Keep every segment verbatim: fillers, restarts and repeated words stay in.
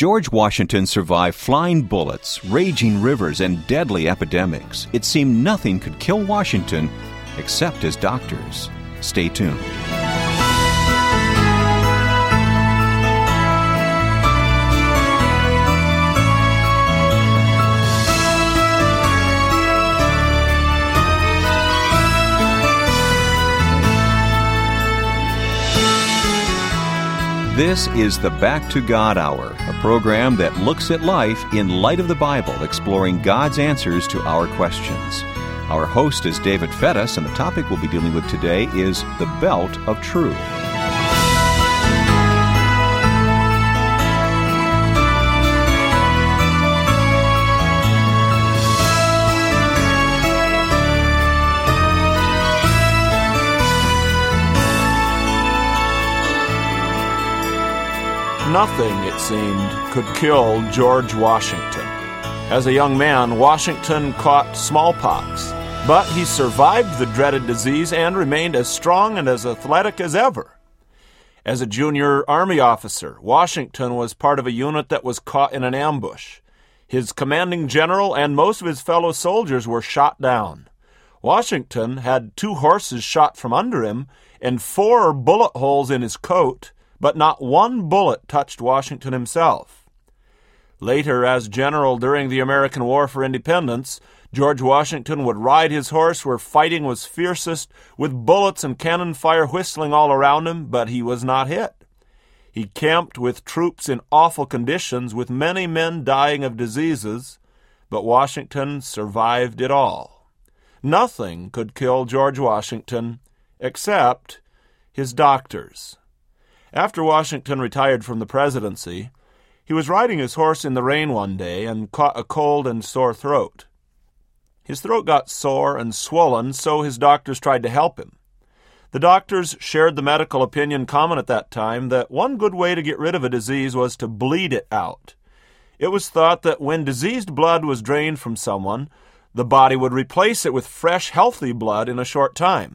George Washington survived flying bullets, raging rivers, and deadly epidemics. It seemed nothing could kill Washington except his doctors. Stay tuned. This is the Back to God Hour, a program that looks at life in light of the Bible, exploring God's answers to our questions. Our host is David Fettis, and the topic we'll be dealing with today is the belt of truth. Nothing, it seemed, could kill George Washington. As a young man, Washington caught smallpox, but he survived the dreaded disease and remained as strong and as athletic as ever. As a junior Army officer, Washington was part of a unit that was caught in an ambush. His commanding general and most of his fellow soldiers were shot down. Washington had two horses shot from under him and four bullet holes in his coat, but not one bullet touched Washington himself. Later, as general during the American War for Independence, George Washington would ride his horse where fighting was fiercest, with bullets and cannon fire whistling all around him, but he was not hit. He camped with troops in awful conditions, with many men dying of diseases, but Washington survived it all. Nothing could kill George Washington except his doctors. After Washington retired from the presidency, he was riding his horse in the rain one day and caught a cold and sore throat. His throat got sore and swollen, so his doctors tried to help him. The doctors shared the medical opinion common at that time that one good way to get rid of a disease was to bleed it out. It was thought that when diseased blood was drained from someone, the body would replace it with fresh, healthy blood in a short time.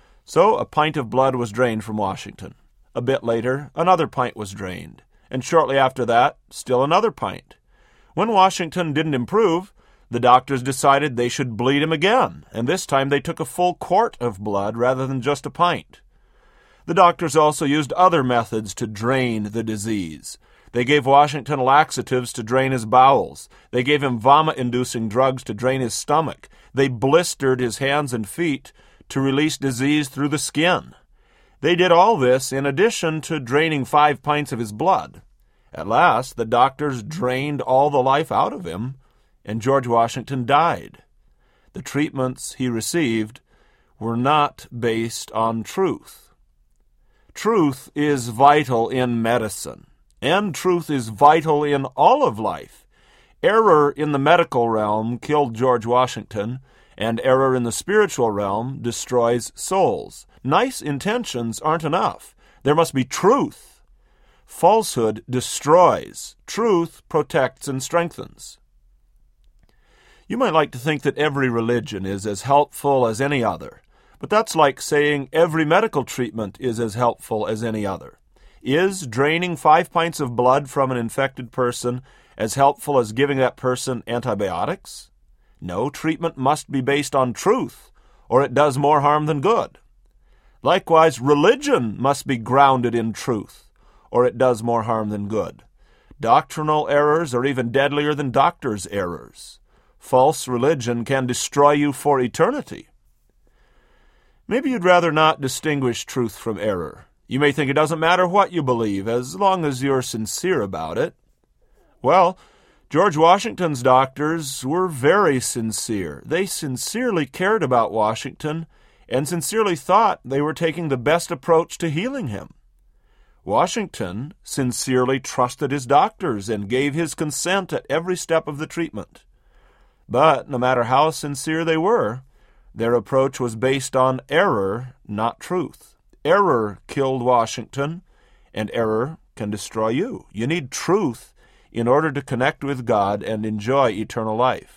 So a pint of blood was drained from Washington. A bit later, another pint was drained, and shortly after that, still another pint. When Washington didn't improve, the doctors decided they should bleed him again, and this time they took a full quart of blood rather than just a pint. The doctors also used other methods to drain the disease. They gave Washington laxatives to drain his bowels. They gave him vomit-inducing drugs to drain his stomach. They blistered his hands and feet to release disease through the skin. They did all this in addition to draining five pints of his blood. At last, the doctors drained all the life out of him, and George Washington died. The treatments he received were not based on truth. Truth is vital in medicine, and truth is vital in all of life. Error in the medical realm killed George Washington, and error in the spiritual realm destroys souls. Nice intentions aren't enough. There must be truth. Falsehood destroys. Truth protects and strengthens. You might like to think that every religion is as helpful as any other, but that's like saying every medical treatment is as helpful as any other. Is draining five pints of blood from an infected person as helpful as giving that person antibiotics? No, treatment must be based on truth, or it does more harm than good. Likewise, religion must be grounded in truth, or it does more harm than good. Doctrinal errors are even deadlier than doctors' errors. False religion can destroy you for eternity. Maybe you'd rather not distinguish truth from error. You may think it doesn't matter what you believe, as long as you're sincere about it. Well, George Washington's doctors were very sincere. They sincerely cared about Washington and sincerely thought they were taking the best approach to healing him. Washington sincerely trusted his doctors and gave his consent at every step of the treatment. But no matter how sincere they were, their approach was based on error, not truth. Error killed Washington, and error can destroy you. You need truth in order to connect with God and enjoy eternal life.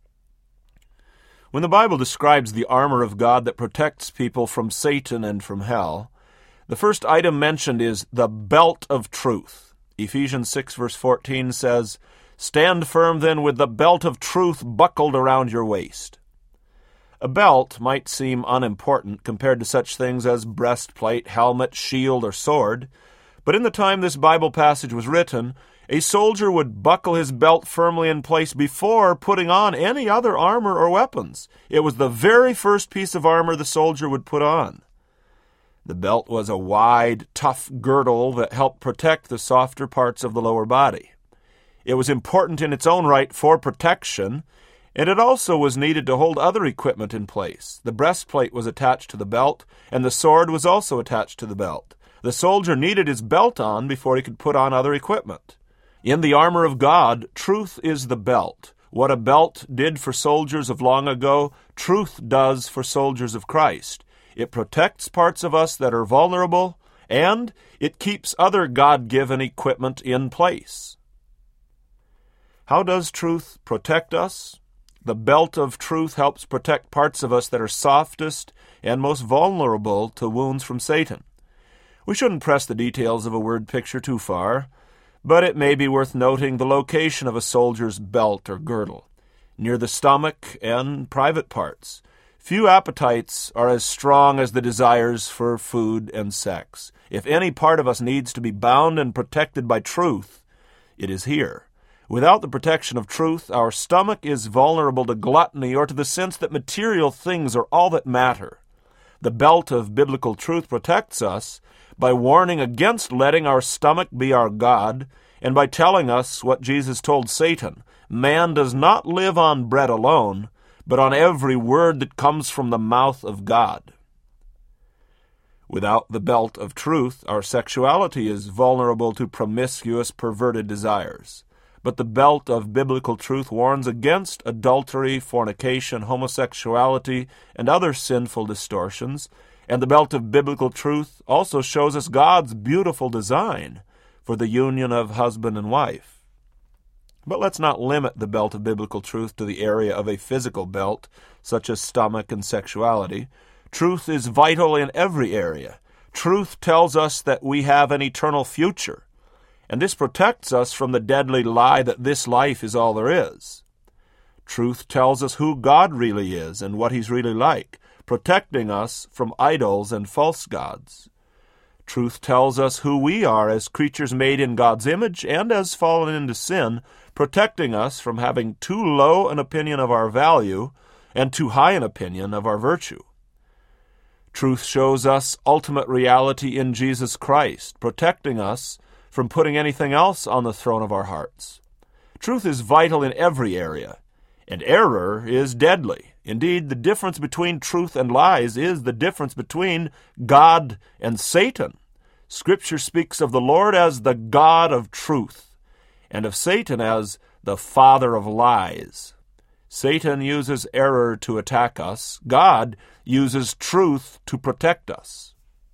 When the Bible describes the armor of God that protects people from Satan and from hell, the first item mentioned is the belt of truth. Ephesians six verse fourteen says, "Stand firm then with the belt of truth buckled around your waist." A belt might seem unimportant compared to such things as breastplate, helmet, shield, or sword, but in the time this Bible passage was written, a soldier would buckle his belt firmly in place before putting on any other armor or weapons. It was the very first piece of armor the soldier would put on. The belt was a wide, tough girdle that helped protect the softer parts of the lower body. It was important in its own right for protection, and it also was needed to hold other equipment in place. The breastplate was attached to the belt, and the sword was also attached to the belt. The soldier needed his belt on before he could put on other equipment. In the armor of God, truth is the belt. What a belt did for soldiers of long ago, truth does for soldiers of Christ. It protects parts of us that are vulnerable, and it keeps other God-given equipment in place. How does truth protect us? The belt of truth helps protect parts of us that are softest and most vulnerable to wounds from Satan. We shouldn't press the details of a word picture too far, but it may be worth noting the location of a soldier's belt or girdle, near the stomach and private parts. Few appetites are as strong as the desires for food and sex. If any part of us needs to be bound and protected by truth, it is here. Without the protection of truth, our stomach is vulnerable to gluttony or to the sense that material things are all that matter. The belt of biblical truth protects us by warning against letting our stomach be our God, and by telling us what Jesus told Satan: man does not live on bread alone, but on every word that comes from the mouth of God. Without the belt of truth, our sexuality is vulnerable to promiscuous, perverted desires. But the belt of biblical truth warns against adultery, fornication, homosexuality, and other sinful distortions, and the belt of biblical truth also shows us God's beautiful design for the union of husband and wife. But let's not limit the belt of biblical truth to the area of a physical belt, such as stomach and sexuality. Truth is vital in every area. Truth tells us that we have an eternal future, and this protects us from the deadly lie that this life is all there is. Truth tells us who God really is and what He's really like, protecting us from idols and false gods. Truth tells us who we are as creatures made in God's image and as fallen into sin, protecting us from having too low an opinion of our value and too high an opinion of our virtue. Truth shows us ultimate reality in Jesus Christ, protecting us from putting anything else on the throne of our hearts. Truth is vital in every area, and error is deadly. Indeed, the difference between truth and lies is the difference between God and Satan. Scripture speaks of the Lord as the God of truth, and of Satan as the father of lies. Satan uses error to attack us. God uses truth to protect us.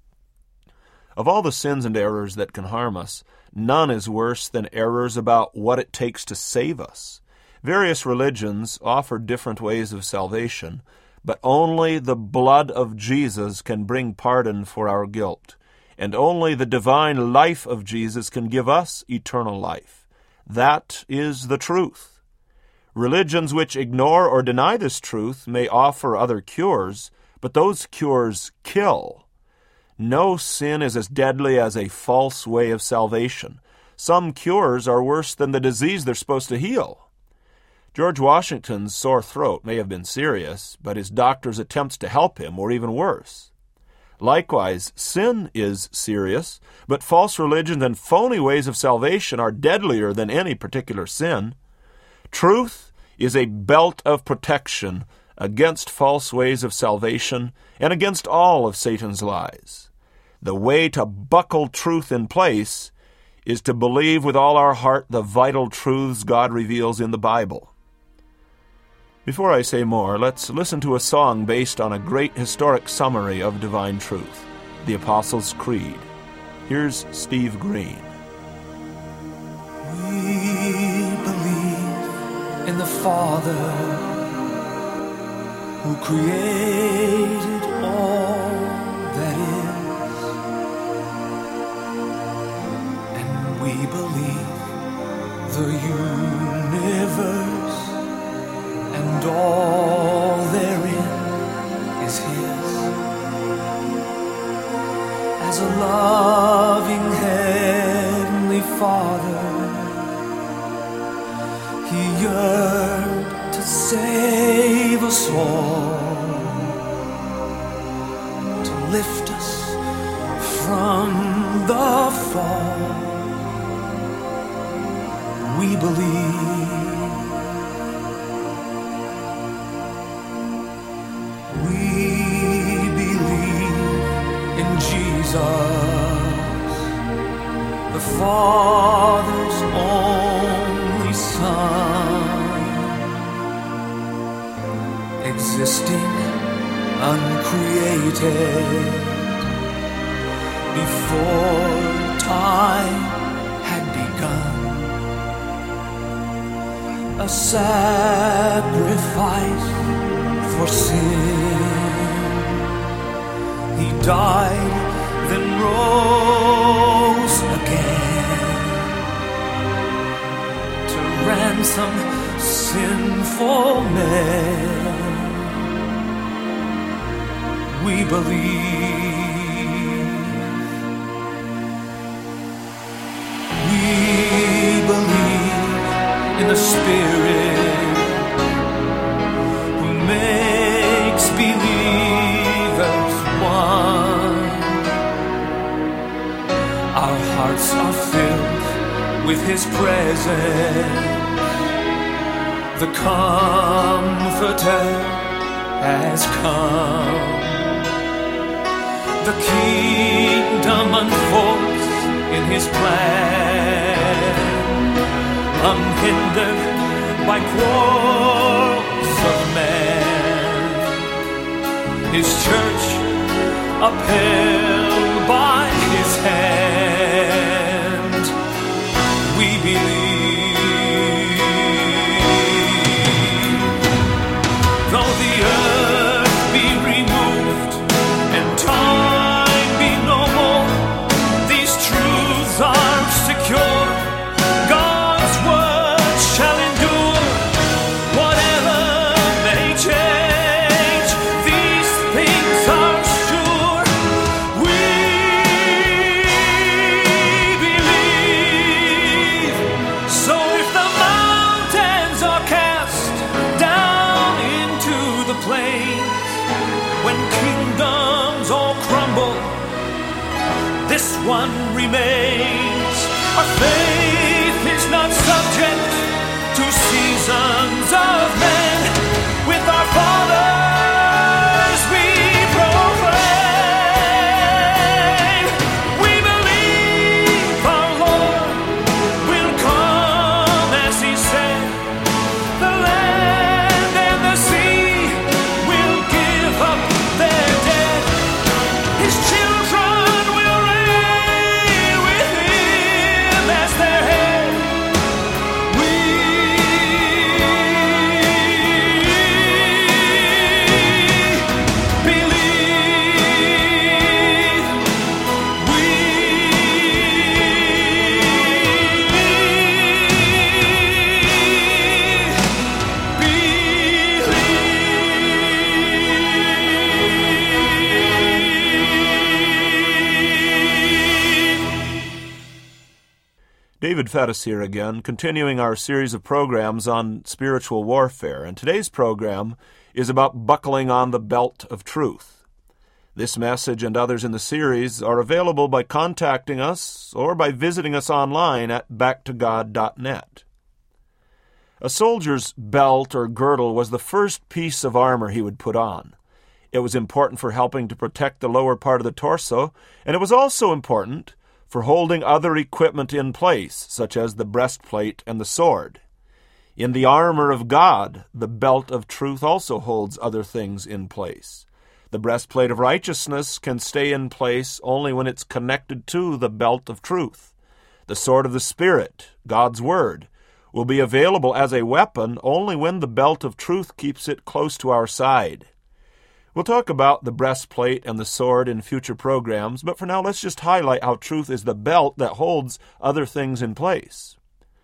Of all the sins and errors that can harm us, none is worse than errors about what it takes to save us. Various religions offer different ways of salvation, but only the blood of Jesus can bring pardon for our guilt, and only the divine life of Jesus can give us eternal life. That is the truth. Religions which ignore or deny this truth may offer other cures, but those cures kill. No sin is as deadly as a false way of salvation. Some cures are worse than the disease they're supposed to heal. George Washington's sore throat may have been serious, but his doctor's attempts to help him were even worse. Likewise, sin is serious, but false religions and phony ways of salvation are deadlier than any particular sin. Truth is a belt of protection against false ways of salvation and against all of Satan's lies. The way to buckle truth in place is to believe with all our heart the vital truths God reveals in the Bible. Before I say more, let's listen to a song based on a great historic summary of divine truth, the Apostles' Creed. Here's Steve Green. We believe in the Father who created all that is, and we believe The universe and all therein is His. As a loving Heavenly Father, He yearned to save us all, to lift us from the fall. We believe, we believe in Jesus, the Father's only Son, existing uncreated before time had begun. A sacrifice for sin. He died, then rose again to ransom sinful men. We believe, we believe in the Spirit who makes believers one. Our hearts are filled with His presence. The Comforter has come. The kingdom unfolds in His plan, unhindered by quarrels of man. His church upheld by His hand. We believe, though the earth be removed and time be no more, these truths are secure. God's word shall endure. Whatever may change, these things are sure. We believe. So if the mountains are cast down into the plains, when kingdoms all crumble, this one remains. Our faith is not subject to seasons of men. With our fathers we proclaim. We believe our Lord will come as He said. The land and the sea will give up their dead. His children will reign with Him as their head. We David Fettis here again, continuing our series of programs on spiritual warfare, and today's program is about buckling on the belt of truth. This message and others in the series are available by contacting us or by visiting us online at back to god dot net. A soldier's belt or girdle was the first piece of armor he would put on. It was important for helping to protect the lower part of the torso, and it was also important for holding other equipment in place, such as the breastplate and the sword. In the armor of God, the belt of truth also holds other things in place. The breastplate of righteousness can stay in place only when it's connected to the belt of truth. The sword of the Spirit, God's Word, will be available as a weapon only when the belt of truth keeps it close to our side. We'll talk about the breastplate and the sword in future programs, but for now let's just highlight how truth is the belt that holds other things in place.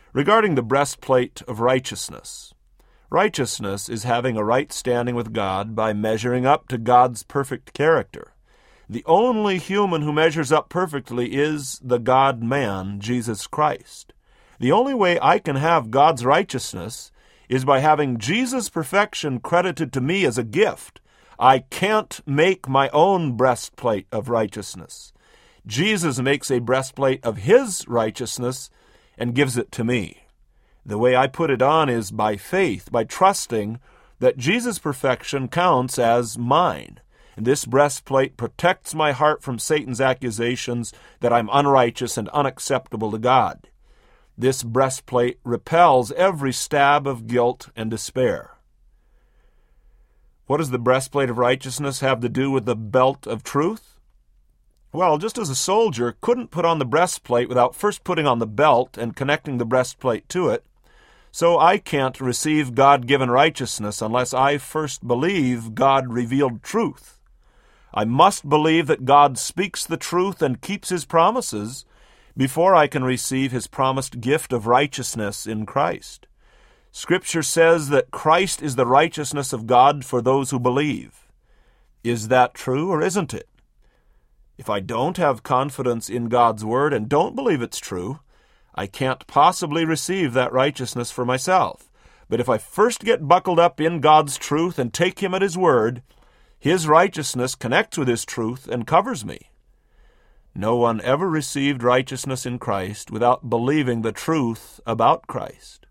Regarding the breastplate of righteousness, righteousness is having a right standing with God by measuring up to God's perfect character. The only human who measures up perfectly is the God-man, Jesus Christ. The only way I can have God's righteousness is by having Jesus' perfection credited to me as a gift. I can't make my own breastplate of righteousness. Jesus makes a breastplate of his righteousness and gives it to me. The way I put it on is by faith, by trusting that Jesus' perfection counts as mine. And this breastplate protects my heart from Satan's accusations that I'm unrighteous and unacceptable to God. This breastplate repels every stab of guilt and despair. What does the breastplate of righteousness have to do with the belt of truth? Well, just as a soldier couldn't put on the breastplate without first putting on the belt and connecting the breastplate to it, so I can't receive God-given righteousness unless I first believe God-revealed truth. I must believe that God speaks the truth and keeps his promises before I can receive his promised gift of righteousness in Christ. Scripture says that Christ is the righteousness of God for those who believe. Is that true or isn't it? If I don't have confidence in God's word and don't believe it's true, I can't possibly receive that righteousness for myself. But if I first get buckled up in God's truth and take him at his word, his righteousness connects with his truth and covers me. No one ever received righteousness in Christ without believing the truth about Christ.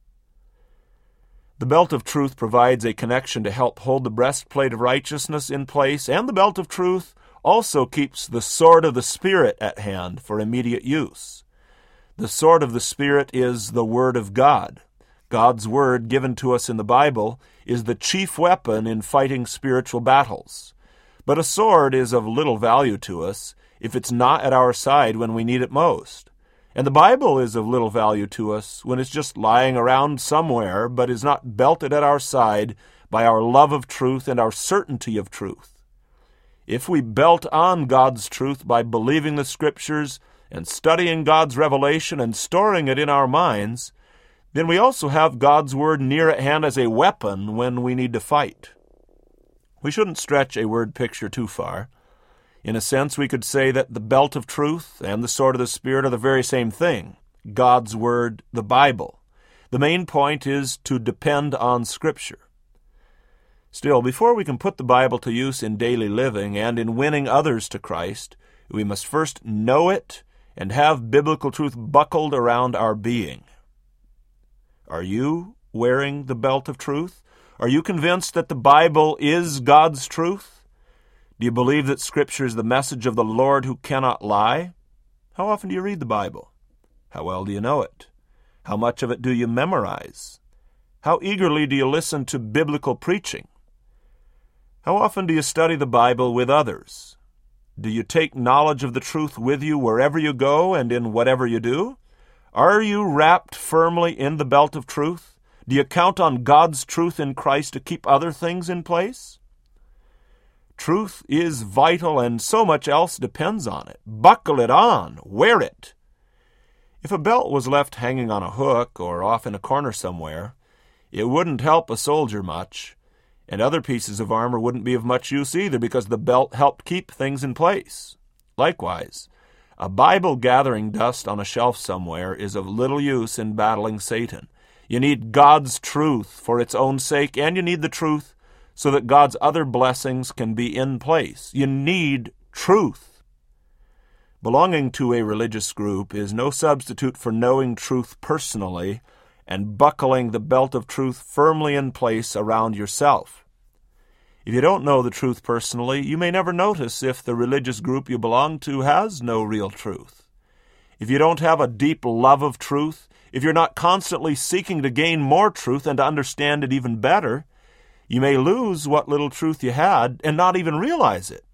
The belt of truth provides a connection to help hold the breastplate of righteousness in place, and the belt of truth also keeps the sword of the Spirit at hand for immediate use. The sword of the Spirit is the Word of God. God's Word, given to us in the Bible, is the chief weapon in fighting spiritual battles. But a sword is of little value to us if it's not at our side when we need it most. And the Bible is of little value to us when it's just lying around somewhere, but is not belted at our side by our love of truth and our certainty of truth. If we belt on God's truth by believing the Scriptures and studying God's revelation and storing it in our minds, then we also have God's Word near at hand as a weapon when we need to fight. We shouldn't stretch a word picture too far. In a sense, we could say that the belt of truth and the sword of the Spirit are the very same thing, God's Word, the Bible. The main point is to depend on Scripture. Still, before we can put the Bible to use in daily living and in winning others to Christ, we must first know it and have biblical truth buckled around our being. Are you wearing the belt of truth? Are you convinced that the Bible is God's truth? Do you believe that Scripture is the message of the Lord who cannot lie? How often do you read the Bible? How well do you know it? How much of it do you memorize? How eagerly do you listen to biblical preaching? How often do you study the Bible with others? Do you take knowledge of the truth with you wherever you go and in whatever you do? Are you wrapped firmly in the belt of truth? Do you count on God's truth in Christ to keep other things in place? Truth is vital, and so much else depends on it. Buckle it on. Wear it. If a belt was left hanging on a hook or off in a corner somewhere, it wouldn't help a soldier much, and other pieces of armor wouldn't be of much use either because the belt helped keep things in place. Likewise, a Bible gathering dust on a shelf somewhere is of little use in battling Satan. You need God's truth for its own sake, and you need the truth so that God's other blessings can be in place. You need truth. Belonging to a religious group is no substitute for knowing truth personally and buckling the belt of truth firmly in place around yourself. If you don't know the truth personally, you may never notice if the religious group you belong to has no real truth. If you don't have a deep love of truth, if you're not constantly seeking to gain more truth and to understand it even better, you may lose what little truth you had and not even realize it.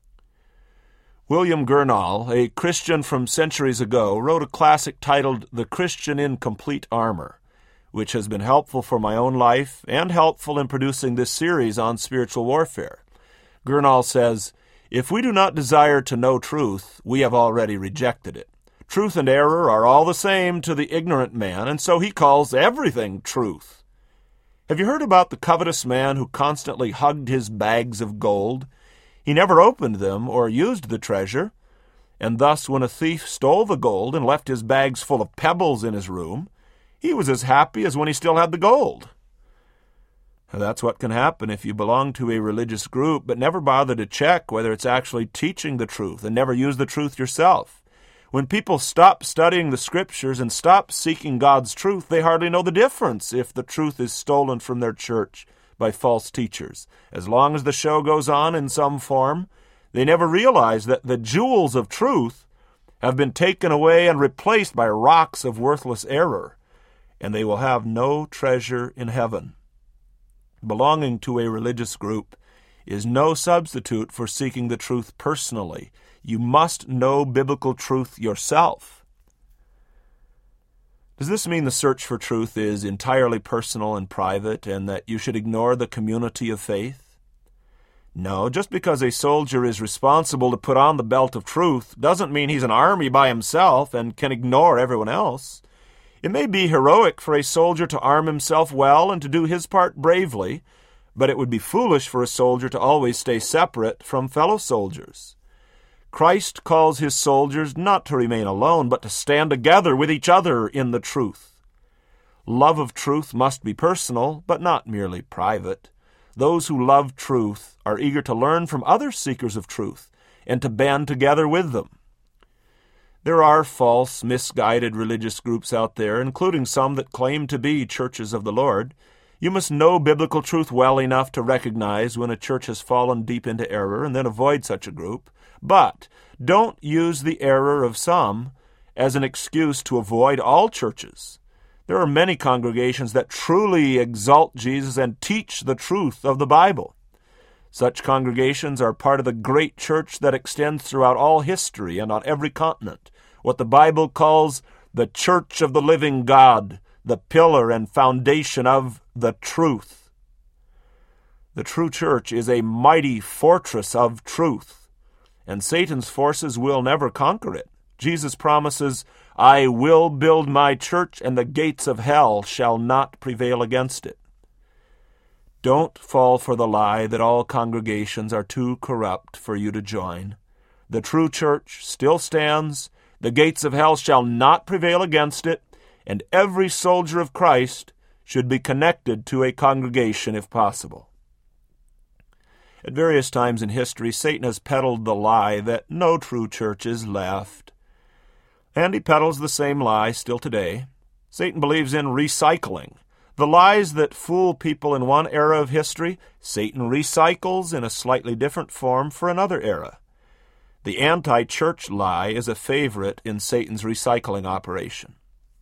William Gurnall, a Christian from centuries ago, wrote a classic titled The Christian in Complete Armor, which has been helpful for my own life and helpful in producing this series on spiritual warfare. Gurnall says, "If we do not desire to know truth, we have already rejected it. Truth and error are all the same to the ignorant man, and so he calls everything truth. Have you heard about the covetous man who constantly hugged his bags of gold? He never opened them or used the treasure, and thus when a thief stole the gold and left his bags full of pebbles in his room, he was as happy as when he still had the gold. That's what can happen if you belong to a religious group but never bother to check whether it's actually teaching the truth and never use the truth yourself. When people stop studying the Scriptures and stop seeking God's truth, they hardly know the difference if the truth is stolen from their church by false teachers. As long as the show goes on in some form, they never realize that the jewels of truth have been taken away and replaced by rocks of worthless error, and they will have no treasure in heaven. Belonging to a religious group is no substitute for seeking the truth personally. You must know biblical truth yourself. Does this mean the search for truth is entirely personal and private, and that you should ignore the community of faith? No, just because a soldier is responsible to put on the belt of truth doesn't mean he's an army by himself and can ignore everyone else. It may be heroic for a soldier to arm himself well and to do his part bravely, but it would be foolish for a soldier to always stay separate from fellow soldiers. Christ calls his soldiers not to remain alone, but to stand together with each other in the truth. Love of truth must be personal, but not merely private. Those who love truth are eager to learn from other seekers of truth and to band together with them. There are false, misguided religious groups out there, including some that claim to be churches of the Lord. You must know biblical truth well enough to recognize when a church has fallen deep into error and then avoid such a group. But don't use the error of some as an excuse to avoid all churches. There are many congregations that truly exalt Jesus and teach the truth of the Bible. Such congregations are part of the great church that extends throughout all history and on every continent, what the Bible calls the Church of the Living God, the pillar and foundation of the truth. The true church is a mighty fortress of truth, and Satan's forces will never conquer it. Jesus promises, "I will build my church, and the gates of hell shall not prevail against it." Don't fall for the lie that all congregations are too corrupt for you to join. The true church still stands, the gates of hell shall not prevail against it, and every soldier of Christ should be connected to a congregation if possible. At various times in history, Satan has peddled the lie that no true church is left. And he peddles the same lie still today. Satan believes in recycling. The lies that fool people in one era of history, Satan recycles in a slightly different form for another era. The anti-church lie is a favorite in Satan's recycling operation.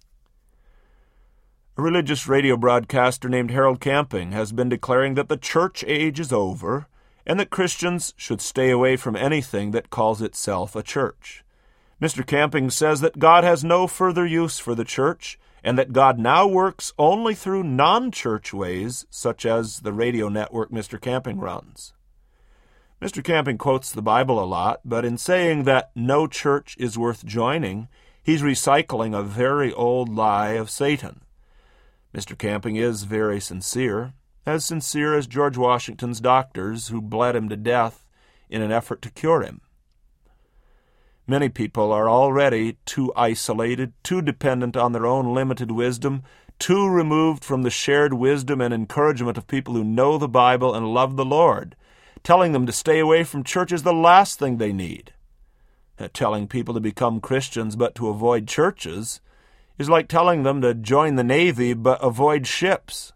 A religious radio broadcaster named Harold Camping has been declaring that the church age is over and that Christians should stay away from anything that calls itself a church. Mister Camping says that God has no further use for the church and that God now works only through non-church ways, such as the radio network Mister Camping runs. Mister Camping quotes the Bible a lot, but in saying that no church is worth joining, he's recycling a very old lie of Satan. Mister Camping is very sincere, as sincere as George Washington's doctors who bled him to death in an effort to cure him. Many people are already too isolated, too dependent on their own limited wisdom, too removed from the shared wisdom and encouragement of people who know the Bible and love the Lord. Telling them to stay away from church is the last thing they need. Telling people to become Christians but to avoid churches is like telling them to join the Navy but avoid ships.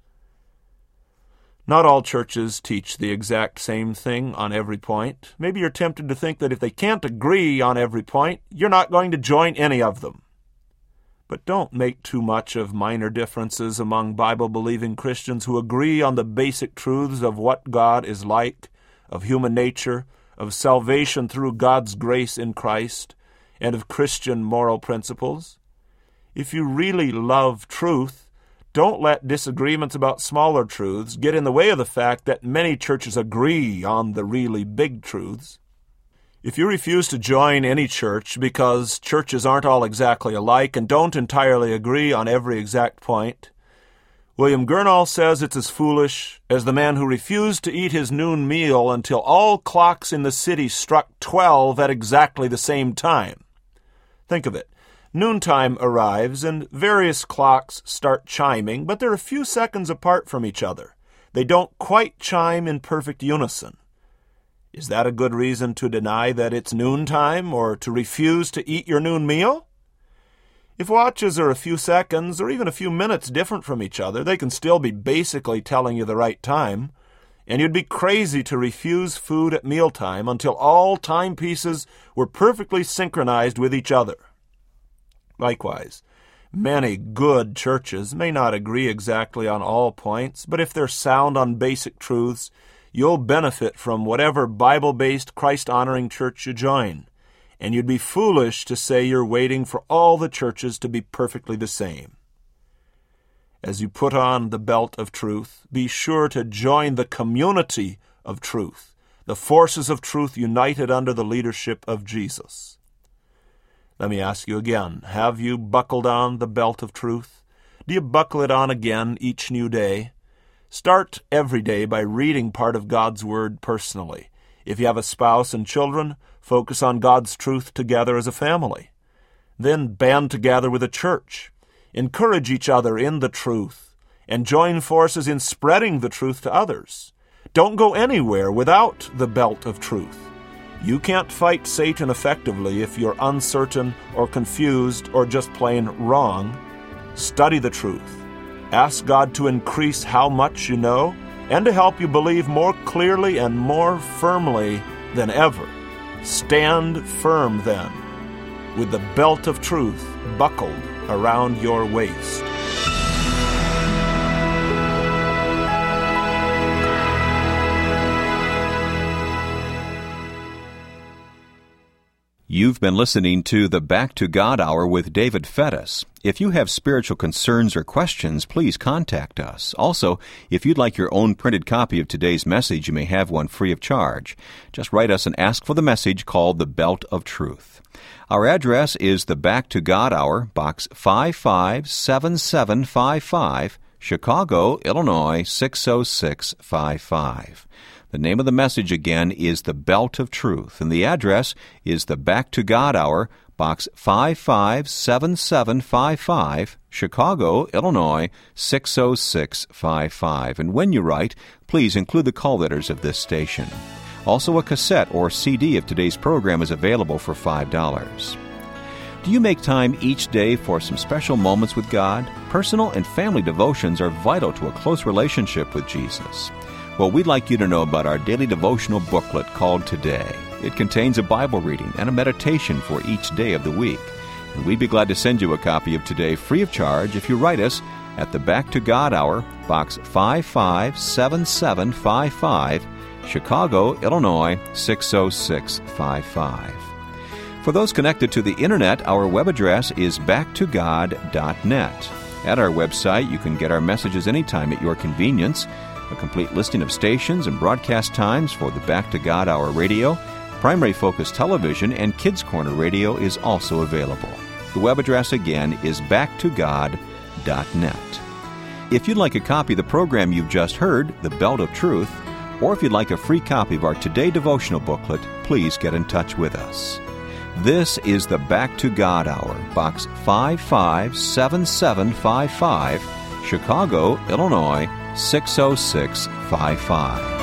Not all churches teach the exact same thing on every point. Maybe you're tempted to think that if they can't agree on every point, you're not going to join any of them. But don't make too much of minor differences among Bible-believing Christians who agree on the basic truths of what God is like, of human nature, of salvation through God's grace in Christ, and of Christian moral principles. If you really love truth, don't let disagreements about smaller truths get in the way of the fact that many churches agree on the really big truths. If you refuse to join any church because churches aren't all exactly alike and don't entirely agree on every exact point, William Gurnall says it's as foolish as the man who refused to eat his noon meal until all clocks in the city struck twelve at exactly the same time. Think of it. Noontime arrives and various clocks start chiming, but they're a few seconds apart from each other. They don't quite chime in perfect unison. Is that a good reason to deny that it's noontime or to refuse to eat your noon meal? If watches are a few seconds or even a few minutes different from each other, they can still be basically telling you the right time, and you'd be crazy to refuse food at mealtime until all timepieces were perfectly synchronized with each other. Likewise, many good churches may not agree exactly on all points, but if they're sound on basic truths, you'll benefit from whatever Bible-based, Christ-honoring church you join, and you'd be foolish to say you're waiting for all the churches to be perfectly the same. As you put on the belt of truth, be sure to join the community of truth, the forces of truth united under the leadership of Jesus. Let me ask you again, have you buckled on the belt of truth? Do you buckle it on again each new day? Start every day by reading part of God's Word personally. If you have a spouse and children, focus on God's truth together as a family. Then band together with a church. Encourage each other in the truth, and join forces in spreading the truth to others. Don't go anywhere without the belt of truth. You can't fight Satan effectively if you're uncertain or confused or just plain wrong. Study the truth. Ask God to increase how much you know and to help you believe more clearly and more firmly than ever. Stand firm then, with the belt of truth buckled around your waist. You've been listening to the Back to God Hour with David Fettis. If you have spiritual concerns or questions, please contact us. Also, if you'd like your own printed copy of today's message, you may have one free of charge. Just write us and ask for the message called The Belt of Truth. Our address is the Back to God Hour, Box five five seven seven five five, Chicago, Illinois six oh six five five. The name of the message again is The Belt of Truth, and the address is the Back to God Hour, Box five five seven seven five five, Chicago, Illinois six oh six five five. And when you write, please include the call letters of this station. Also, a cassette or C D of today's program is available for five dollars. Do you make time each day for some special moments with God? Personal and family devotions are vital to a close relationship with Jesus. Well, we'd like you to know about our daily devotional booklet called Today. It contains a Bible reading and a meditation for each day of the week. And we'd be glad to send you a copy of Today free of charge if you write us at the Back to God Hour, Box five five seven seven five five, Chicago, Illinois six oh six five five. For those connected to the Internet, our web address is back to god dot net. At our website, you can get our messages anytime at your convenience. A complete listing of stations and broadcast times for the Back to God Hour radio, Primary Focus Television, and Kids Corner Radio is also available. The web address again is back to god dot net. If you'd like a copy of the program you've just heard, The Belt of Truth, or if you'd like a free copy of our Today devotional booklet, please get in touch with us. This is the Back to God Hour, Box five five seven seven five five, Chicago, Illinois six oh six five five.